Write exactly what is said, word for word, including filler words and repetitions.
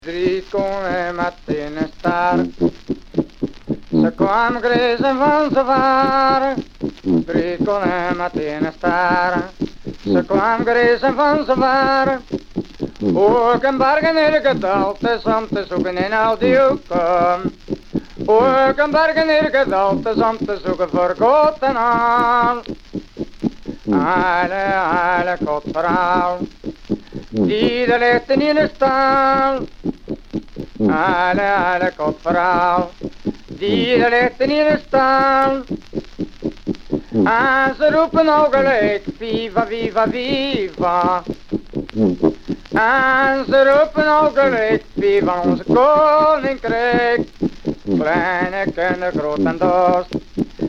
Drie koningen met een staart. Ze kwam grezen van ze waren. Drie koningen met een staart. Ze kwam grezen van ze waren. Ook een bergen in het gedalte, om te zoeken in al die hoeken. Ook een bergen in het gedalte, om te zoeken voor God en al. Alle, alle Godverhaal, die er ligt in de stal. Alle, alle Godverhaal, die er ligt in de stal. En ze roepen ook gelijk, viva, viva, viva. En ze roepen ook gelijk, viva onze koninkrijk. Kleine kinderen, groot en dorst,